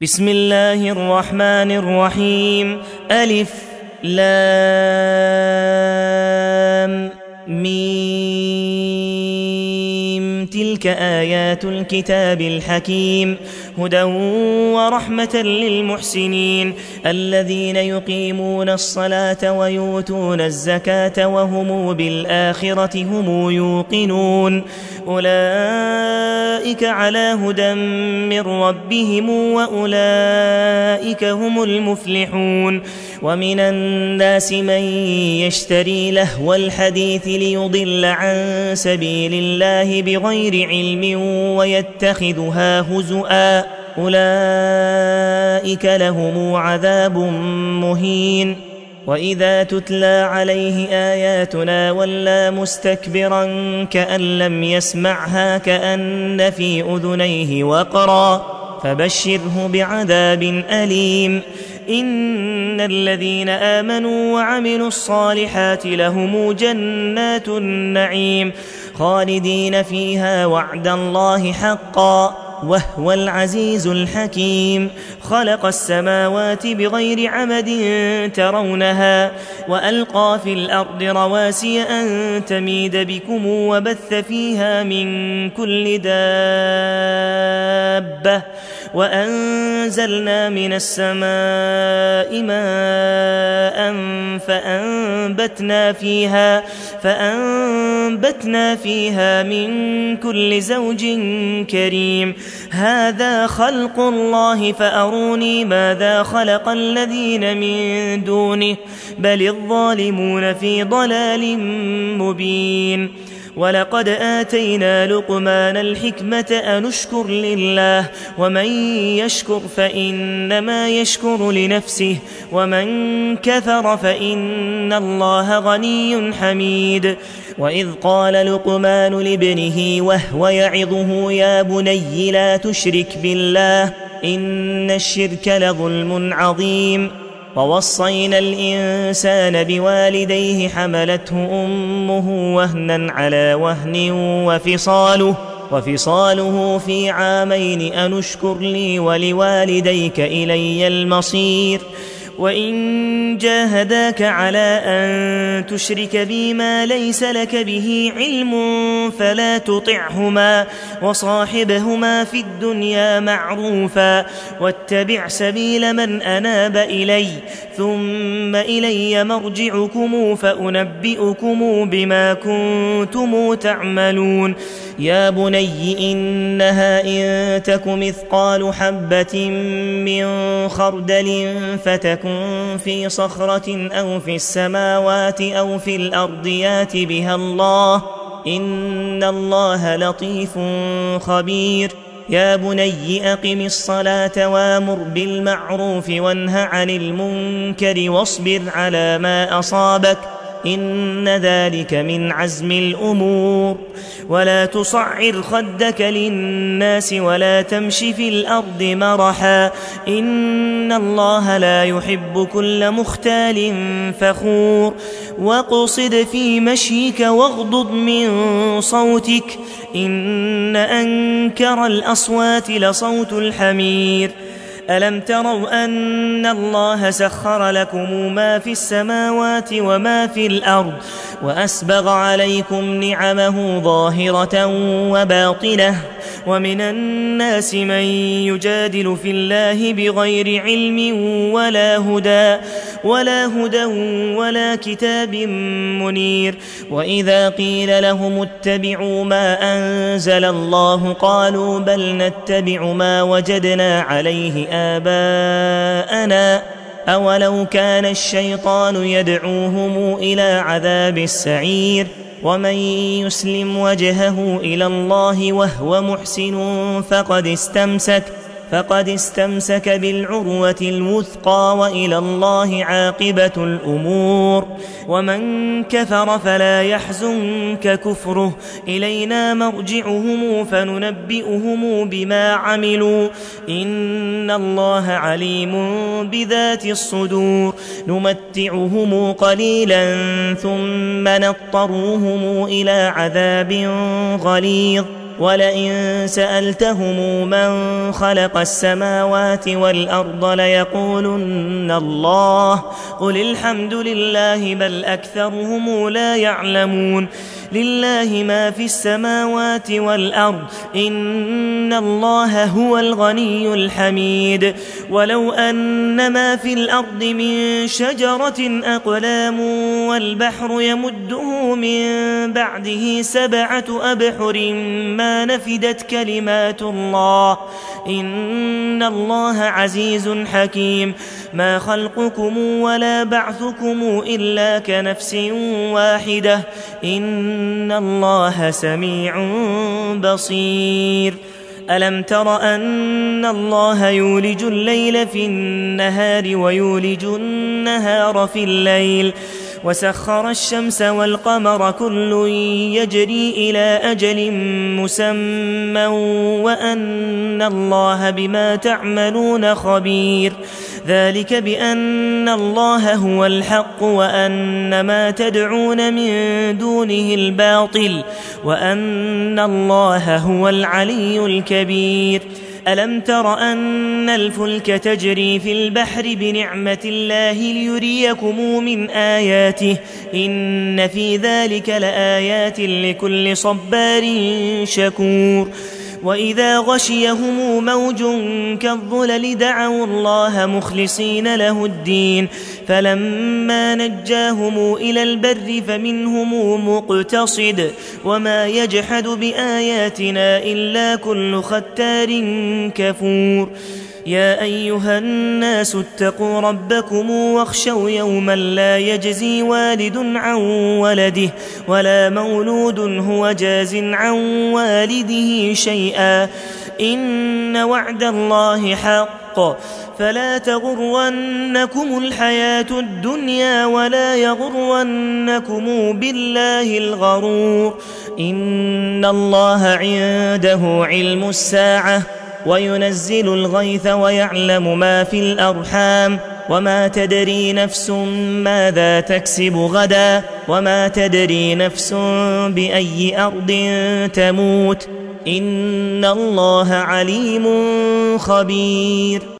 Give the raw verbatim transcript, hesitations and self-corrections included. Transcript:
بسم الله الرحمن الرحيم. ألف لام ميم. تلك آيات الكتاب الحكيم، هدى ورحمة للمحسنين الذين يقيمون الصلاة ويؤتون الزكاة وهم بالآخرة هم يوقنون. أولئك على هدى من ربهم وأولئك هم المفلحون. ومن الناس من يشتري لهو الحديث ليضل عن سبيل الله بغير علم ويتخذها هزؤا، أولئك لهم عذاب مهين. وإذا تتلى عليه آياتنا ولى مستكبرا كأن لم يسمعها كأن في أذنيه وقرا، فبشره بعذاب أليم. إن الذين آمنوا وعملوا الصالحات لهم جنات النعيم خالدين فيها وعد الله حقا وهو العزيز الحكيم. خلق السماوات بغير عمد ترونها وألقى في الأرض رواسي أن تميد بكم وبث فيها من كل دابة وأنزلنا من السماء ماء فأنبتنا فيها, فأنبتنا فيها من كل زوج كريم. هذا خلق الله فأروني ماذا خلق الذين من دونه بل الظالمون في ضلال مبين. ولقد آتينا لقمان الحكمة أن اشكر لله ومن يشكر فإنما يشكر لنفسه ومن كفر فإن الله غني حميد. وإذ قال لقمان لابنه وهو يعظه يا بني لا تشرك بالله إن الشرك لظلم عظيم. ووصينا الإنسان بوالديه حملته أمه وهنا على وهن وفصاله, وفصاله في عامين أن اشكر لي ولوالديك إلي المصير. وإن جاهداك على أن تشرك بي ما ليس لك به علم فلا تطعهما وصاحبهما في الدنيا معروفا واتبع سبيل من أناب إلي ثم إلي مرجعكم فأنبئكم بما كنتم تعملون. يا بني إنها إن تك مثقال حبة من خردل فتكن في صخرة أو في السماوات أو في الأرض يات بها الله إن الله لطيف خبير. يا بني أقم الصلاة وامر بالمعروف وانه عن المنكر واصبر على ما أصابك إن ذلك من عزم الأمور. ولا تصعر خدك للناس ولا تمش في الأرض مرحا إن الله لا يحب كل مختال فخور. واقصد في مشيك واغضض من صوتك إن أنكر الأصوات لصوت الحمير. ألم تروا أن الله سخر لكم ما في السماوات وما في الأرض وأسبغ عليكم نعمه ظاهرة وباطنة. ومن الناس من يجادل في الله بغير علم ولا هدى ولا هدى ولا كتاب منير. وإذا قيل لهم اتبعوا ما أنزل الله قالوا بل نتبع ما وجدنا عليه آباءنا أولو كان الشيطان يدعوهم إلى عذاب السعير. ومن يسلم وجهه إلى الله وهو محسن فقد استمسك فقد استمسك بالعروة الوثقى وإلى الله عاقبة الأمور. ومن كفر فلا يحزنك كفره إلينا مرجعهم فننبئهم بما عملوا إن الله عليم بذات الصدور. نمتعهم قليلا ثم نضطرهم إلى عذاب غليظ ولئن سألتهم من خلق السماوات والأرض ليقولن الله قل الحمد لله بل أكثرهم لا يعلمون لله ما في السماوات والأرض إن الله هو الغني الحميد ولو أن ما في الأرض من شجرة أقلام والبحر يمده من بعده سبعة أبحر ما نفدت كلمات الله إن الله عزيز حكيم ما خلقكم ولا بعثكم إلا كنفس واحدة إن الله سميع بصير ألم تر أن الله يولج الليل في النهار ويولج النهار في الليل وسخر الشمس والقمر كل يجري إلى أجل مسمى وأن الله بما تعملون خبير ذلك بأن الله هو الحق وأن ما تدعون من دونه الباطل وأن الله هو العلي الكبير ألم تر أن الفلك تجري في البحر بنعمة الله ليريكم من آياته إن في ذلك لآيات لكل صبار شكور وإذا غشيهم موج كالظلل دعوا الله مخلصين له الدين فلما نجاهم إلى البر فمنهم مقتصد وما يجحد بآياتنا إلا كل ختار كفور يا أيها الناس اتقوا ربكم واخشوا يوما لا يجزي والد عن ولده ولا مولود هو جاز عن والده شيئا إن وعد الله حق فلا تغرنكم الحياة الدنيا ولا يغرنكم بالله الغرور إن الله عنده علم الساعة وينزل الغيث ويعلم ما في الأرحام وما تدري نفس ماذا تكسب غدا وما تدري نفس بأي أرض تموت إن الله عليم خبير.